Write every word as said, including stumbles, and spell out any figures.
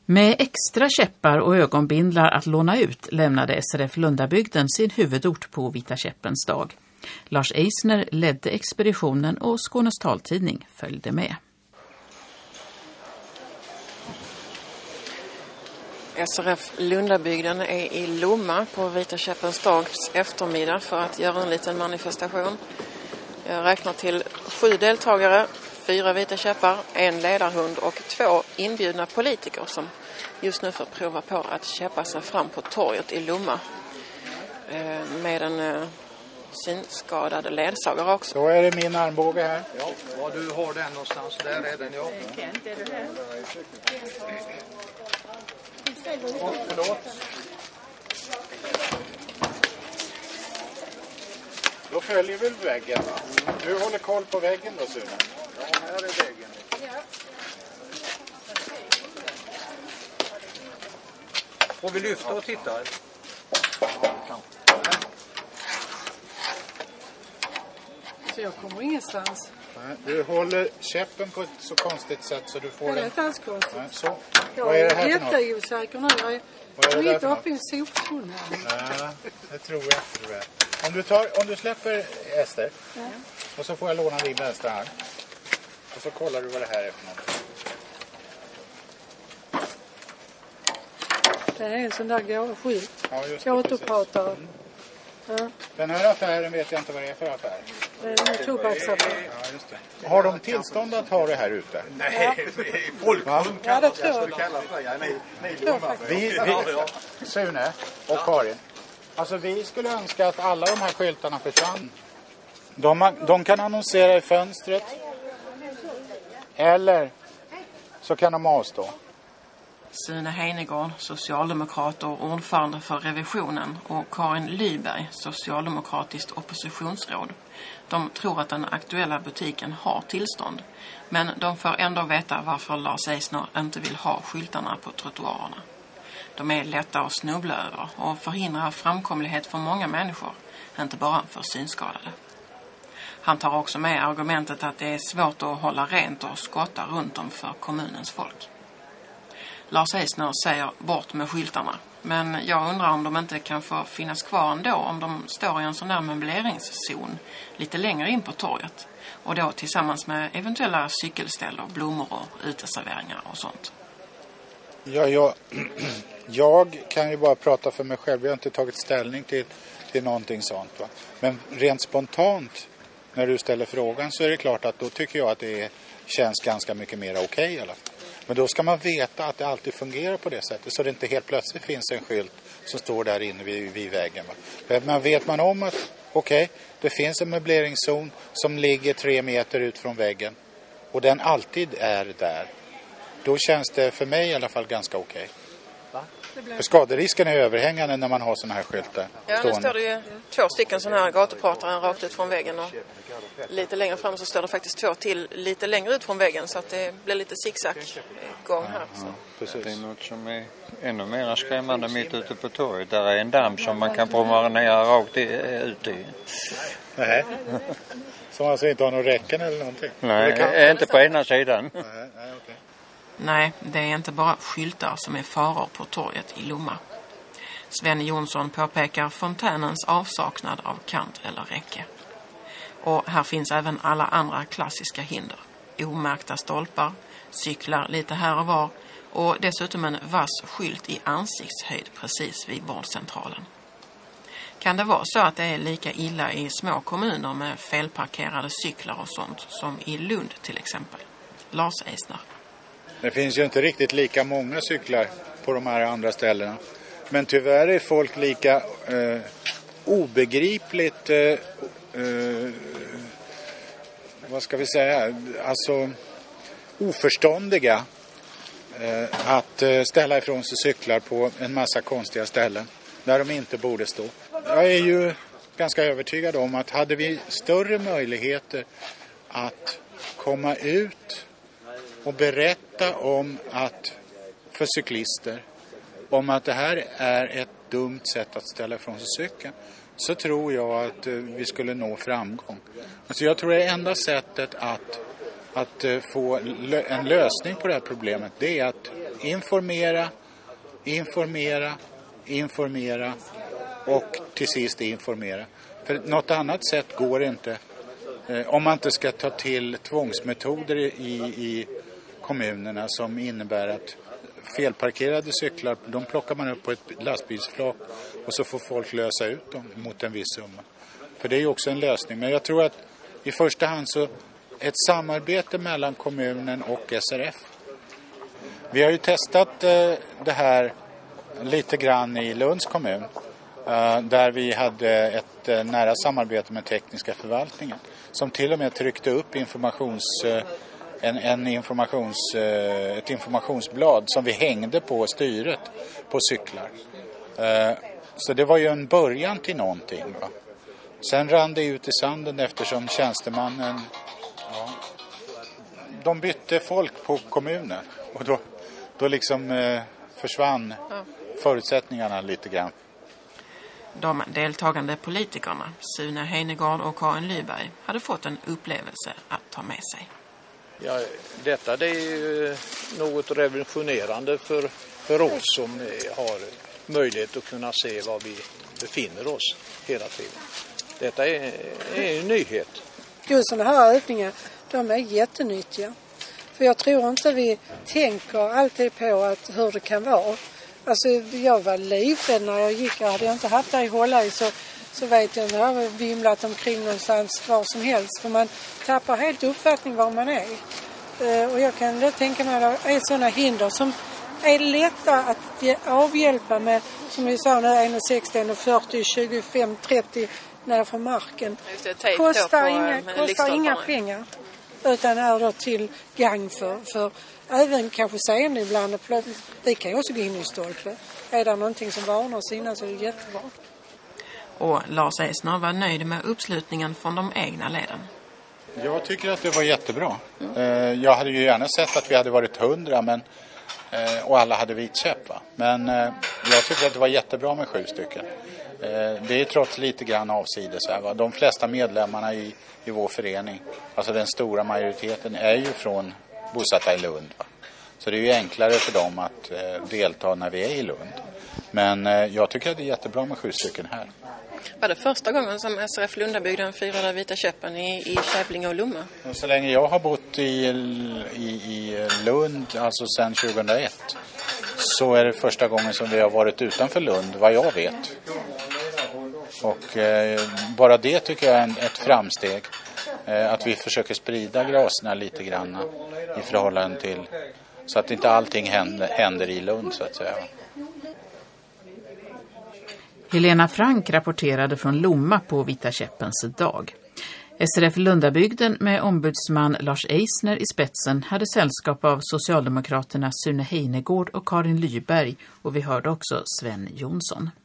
Med extra käppar och ögonbindlar att låna ut lämnade S R F Lundabygden sin huvudort på Vita käppens dag. Lars Eisner ledde expeditionen och Skånes taltidning följde med. S R F Lundabygden är i Lomma på Vita käppens dags eftermiddag för att göra en liten manifestation. Jag räknar till sju deltagare, fyra vita käppar, en ledarhund och två inbjudna politiker som just nu får prova på att käppa sig fram på torget i Lomma med en synskadade ledsagare också. Så är det min armbåge här. Ja, ja, du har den någonstans. Där är den, ja. Kent, är du här? Och förlåt. Då följer väl väggen, va? Du håller koll på väggen då, Sune? Ja, här är väggen. Får vi lyfta och titta? Så jag kommer ingenstans. Nej, du håller käppen på ett så konstigt sätt så du får Det är en... inte alls konstigt. Nej, så. Jag Vad är det här är för något? jätteosäker nu. Jag är, Vad är det där mitt för uppe i en soptunna. Nej, det tror jag inte du är. Om du, tar, om du släpper Ester, Ja. och så får jag låna din vänstra arm. Och så kollar du vad det här är för något. Det är en sån där gå- skylt. Ja, just det, Gatupratare. precis. Ja. Den här affären vet jag inte vad det är för affär. Det är en tobaksaffär. Ja, just det. Har de tillstånd att ha det här ute? Nej, folkrum Ja, det tror jag. Vi, vi, Sune och Karin. Alltså vi skulle önska att alla de här skyltarna försvann. De, de kan annonsera i fönstret. Eller så kan de avstå. Sune Heinegård, socialdemokrat och ordförande för revisionen, och Karin Lyberg, socialdemokratiskt oppositionsråd. De tror att den aktuella butiken har tillstånd, men de får ändå veta varför Lars Eisner inte vill ha skyltarna på trottoarerna. De är lätta att snubbla över och förhindrar framkomlighet för många människor, inte bara för synskadade. Han tar också med argumentet att det är svårt att hålla rent och skotta runt om för kommunens folk. Lars Eisner säger bort med skyltarna, men jag undrar om de inte kan få finnas kvar ändå om de står i en sån där möbleringszon lite längre in på torget, och då tillsammans med eventuella cykelställ och blommor och uteserveringar och sånt. Ja, jag, jag kan ju bara prata för mig själv. Jag har inte tagit ställning till, till någonting sånt. Va? Men rent spontant när du ställer frågan så är det klart att då tycker jag att det känns ganska mycket mer okej okay, i alla fall. Men då ska man veta att det alltid fungerar på det sättet. Så det inte helt plötsligt finns en skylt som står där inne vid, vid väggen. Va? Men vet man om att okej, okay, det finns en möbleringszon som ligger tre meter ut från väggen. Och den alltid är där. Då känns det för mig i alla fall ganska okej. Okay. För skaderisken är överhängande när man har såna här skyltar. Ja, nu står det ju två stycken sådana här gatupratare rakt ut från väggen, och lite längre fram så står det faktiskt två till lite längre ut från väggen, så att det blir lite zigzag-gång här. Så. Ja, precis. Det är något som är ännu mer skrämmande mitt ute på torget. Där är en damm som man kan promenera rakt ut i. Nej. Som alltså inte har någon räcken eller någonting? Nej, kan... inte på ena sidan. Nej, nej, okej. Nej, det är inte bara skyltar som är faror på torget i Lomma. Sven Jonsson påpekar fontänens avsaknad av kant eller räcke. Och här finns även alla andra klassiska hinder. Omärkta stolpar, cyklar lite här och var, och dessutom en vass skylt i ansiktshöjd precis vid vårdcentralen. Kan det vara så att det är lika illa i små kommuner med felparkerade cyklar och sånt som i Lund till exempel? Lars Eisner. Det finns ju inte riktigt lika många cyklar på de här andra ställena. Men tyvärr är folk lika eh, obegripligt, eh, eh, vad ska vi säga, alltså oförståndiga eh, att eh, ställa ifrån sig cyklar på en massa konstiga ställen där de inte borde stå. Jag är ju ganska övertygad om att hade vi större möjligheter att komma ut och berätta om att för cyklister om att det här är ett dumt sätt att ställa ifrån sig cykeln, så tror jag att vi skulle nå framgång. Alltså jag tror det enda sättet att, att få en lösning på det här problemet, det är att informera, informera, informera och till sist informera. För något annat sätt går inte. Eh, om man inte ska ta till tvångsmetoder i, i kommunerna som innebär att felparkerade cyklar, de plockar man upp på ett lastbilsflak och så får folk lösa ut dem mot en viss summa. För det är ju också en lösning. Men jag tror att i första hand så ett samarbete mellan kommunen och S R F. Vi har ju testat eh, det här lite grann i Lunds kommun. Uh, där vi hade ett uh, nära samarbete med tekniska förvaltningen som till och med tryckte upp informations, uh, en, en informations, uh, ett informationsblad som vi hängde på styret på cyklar. Uh, så det var ju en början till någonting. Va? Sen rann det ut i sanden eftersom tjänstemannen, ja, de bytte folk på kommunen och då, då liksom uh, försvann förutsättningarna lite grann. De deltagande politikerna, Sune Heinegård och Karin Lyberg, hade fått en upplevelse att ta med sig. Ja, detta det är ju något revolutionerande för, för oss som har möjlighet att kunna se var vi befinner oss hela tiden. Detta är, är en nyhet. Just sådana här övningar, de är jättenyttiga. För jag tror inte vi tänker alltid på att hur det kan vara. Alltså jag var livrädd när jag gick. Hade jag inte haft det i hålla i så, så vet jag att jag har vimlat omkring någonstans var som helst. För man tappar helt uppfattning var man är. Uh, och jag kan då tänka mig att det är sådana hinder som är lätta att avhjälpa med, som vi sa nu, en sextio, en fyrtio, tjugofem, trettio när från marken. Det, kostar inga, kostar inga pengar. Utan är då till gang för, för även kanske seende ibland. Vi kan ju också gå in i stolpe. Är det någonting som varnar oss innan så är det jättebra. Och Lars Eisner var nöjd med uppslutningen från de egna leden. Jag tycker att det var jättebra. Mm. Jag hade ju gärna sett att vi hade varit hundra men, och alla hade vit käpp. Va? Men jag tycker att det var jättebra med sju stycken. Det är trots lite grann avsides här. Va? De flesta medlemmarna i, i vår förening, alltså den stora majoriteten, är ju från bosatta i Lund. Va? Så det är ju enklare för dem att eh, delta när vi är i Lund. Men eh, jag tycker att det är jättebra med sju stycken här. Var det första gången som S R F Lundabygden firade vita käppen i, i Kävlinge och Lomma? Så länge jag har bott i, i, i Lund, alltså sedan tjugohundraett, så är det första gången som vi har varit utanför Lund, vad jag vet. Och eh, bara det tycker jag är en, ett framsteg. Eh, att vi försöker sprida graserna lite grann i förhållande till, så att inte allting händer, händer i Lund så att säga. Helena Frank rapporterade från Lomma på Vita käppens dag. S R F Lundabygden med ombudsman Lars Eisner i spetsen hade sällskap av Socialdemokraterna Sune Heinegård och Karin Lyberg och vi hörde också Sven Jonsson.